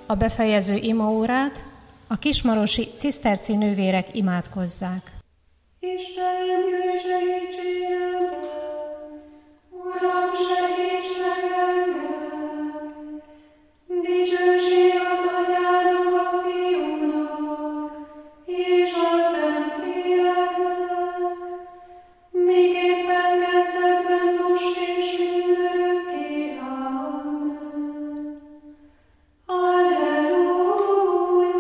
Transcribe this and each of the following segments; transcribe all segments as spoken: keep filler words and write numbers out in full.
a befejező imaórát a kismarosi ciszterci nővérek imádkozzák. Istenem, jöjj segítségemre! Uram, segíts meg engem! Dicsőség az Atyának, a Fiúnak, és a Szentléleknek, miképpen kezdetben, most és mindörökké. Amen. Alleluja!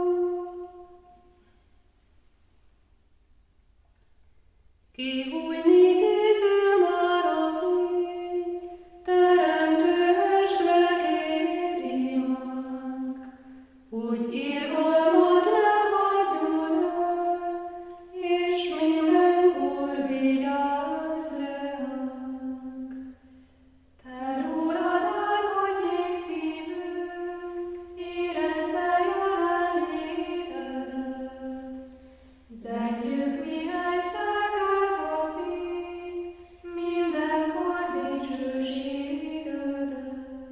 Kihújni készül már a fény, Teremtő Estre kér imánk, hogy irgalmad ne hagyjon el, és mindenkor vigyázz ránk. Te rólad álmodjék szívünk, érezze jelenlétedet, zengjük mihelyt felkelt a fény, mindenkor dicsőségedet.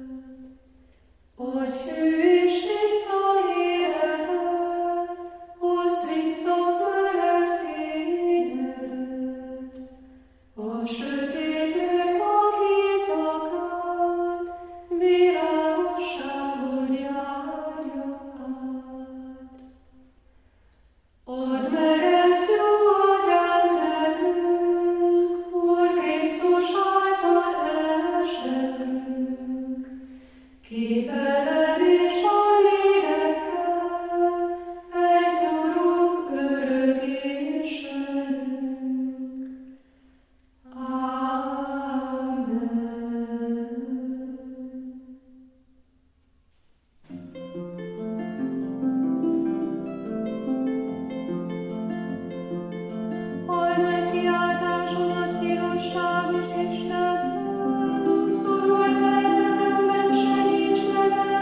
Adj hű és tiszta életet, hozd vissza meleg fényedet, a sötétlők mag éjszakát, világosságot járja át. Add meg ezt, jó Atyánk, nekünk, Úr Krisztus által esdekünk, ki veled és a lélekkel egy Urunk örökkésenünk. Amen. Halld meg kiáltásomat, igazságos Istenem, szorult helyzetemben segíts velem,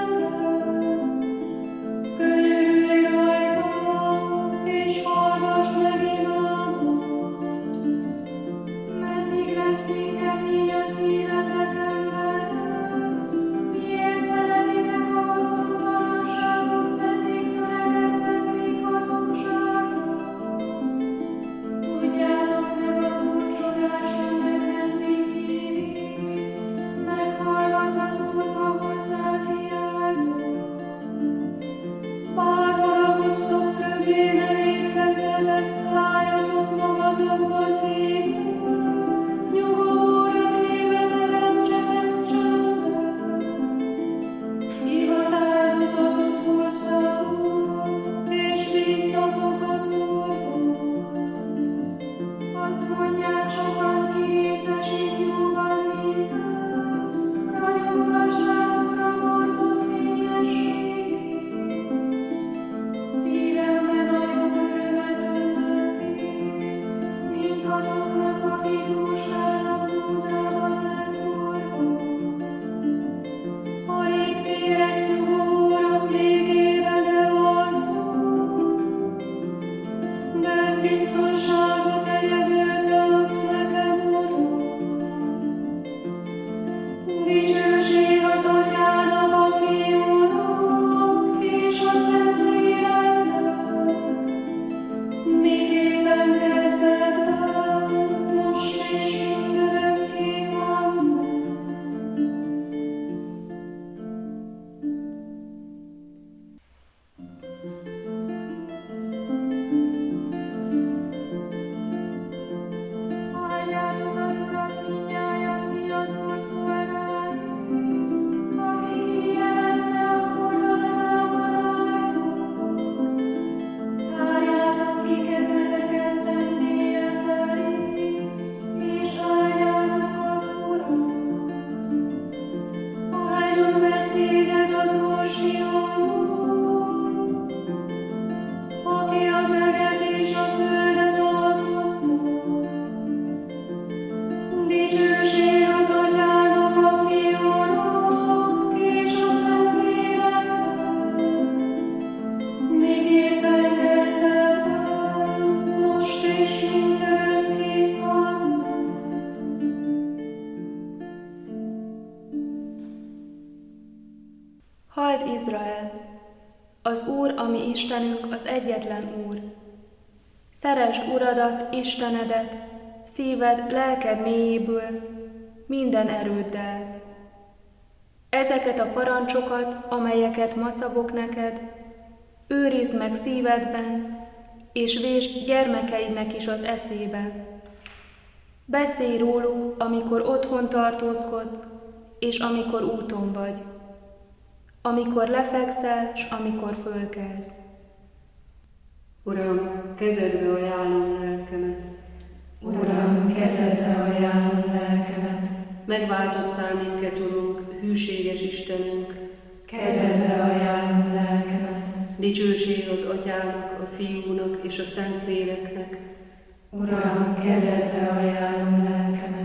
Halld Izrael! Az Úr, a mi Istenünk, az egyetlen Úr. Szeresd Uradat, Istenedet, szíved, lelked mélyéből, minden erőddel. Ezeket a parancsokat, amelyeket ma szabok neked, őrizd meg szívedben, és vésd gyermekeidnek is az eszébe. Beszélj róluk, amikor otthon tartózkodsz, és amikor úton vagy, amikor lefekszel, s amikor fölkelsz. Uram, kezedbe ajánlom lelkemet. Uram, kezedbe ajánlom lelkemet. Megváltottál minket, Urunk, hűséges Istenünk. Kezedbe ajánlom lelkemet. Dicsőség az Atyának, a Fiúnak és a Szentléleknek. Uram, kezedbe ajánlom lelkemet.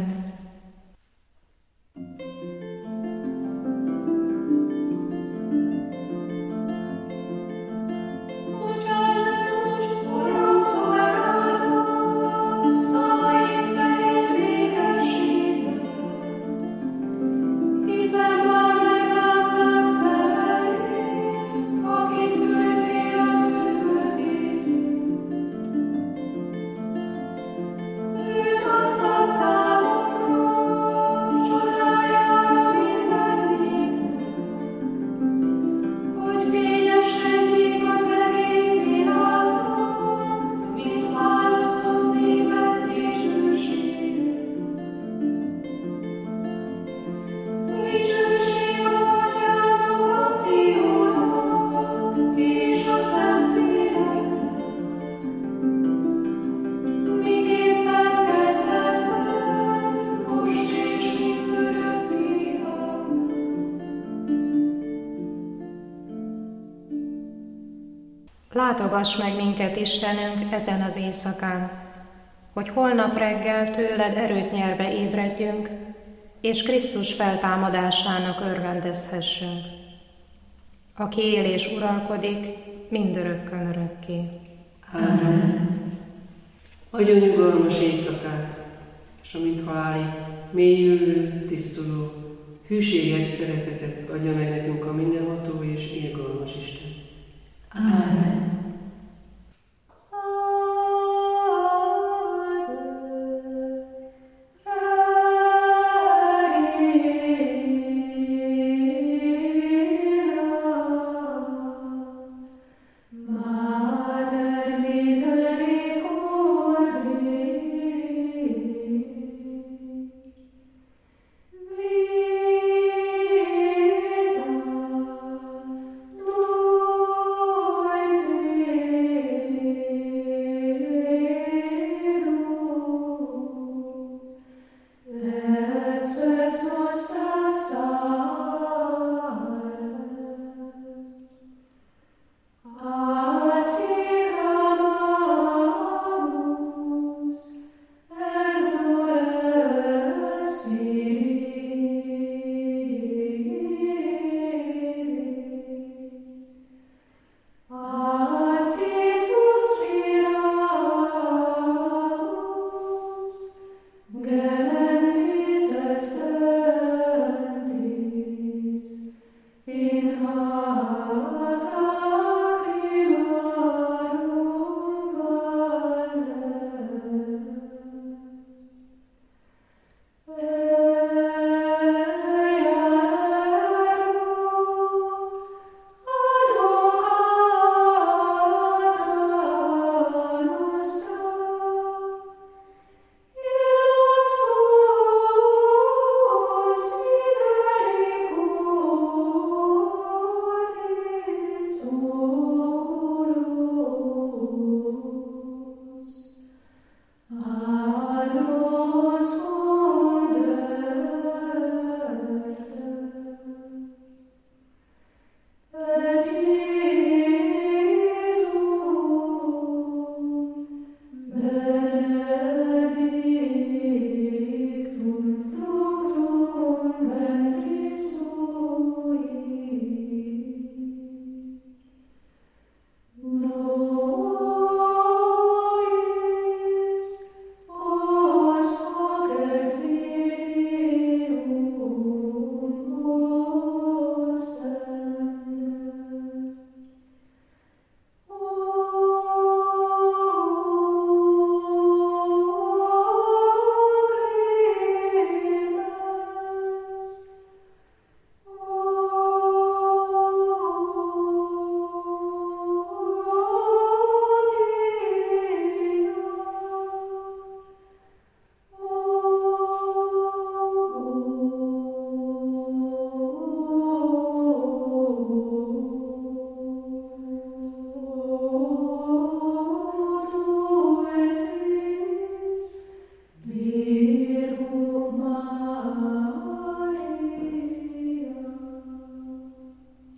Látogass meg minket, Istenünk, ezen az éjszakán, hogy holnap reggel tőled erőt nyerve ébredjünk, és Krisztus feltámadásának örvendezhessünk, aki él és uralkodik mindörökkön örökké. Amen. Adjon nyugalmas éjszakát, és amint halálig mélyülő, tisztuló, hűséges szeretetet adja meg nekünk a mindenható és irgalmas Isten. Amen.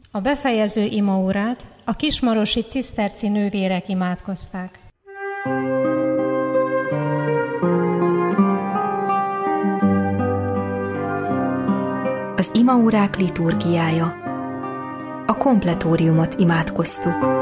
A befejező imaórát a kismarosi ciszterci nővérek imádkozták. Az imaórák liturgiája. A kompletóriumot imádkoztuk.